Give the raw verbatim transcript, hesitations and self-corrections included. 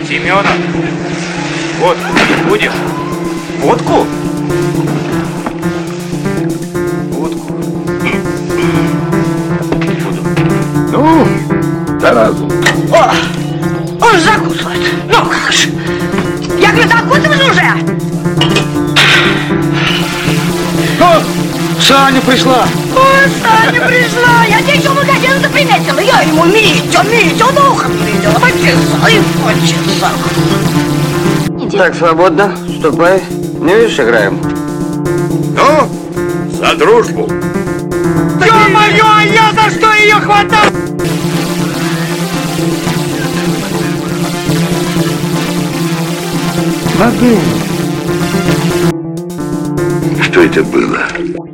Семенов, водку будешь? Водку? Водку. Буду. Ну, заразу. О, он закусывает. Ну как же. Я говорю, закусываешь уже? О, Саня пришла. Ой, Саня пришла. Я тебя еще в магазине заприметила. Я ему Митя, Митя, он ухом видела. Почесал и почесал. Так, свободно. Ступай. Не видишь, играем. Ну, за дружбу. Ё-моё, а я за что ее хватал? Что это было?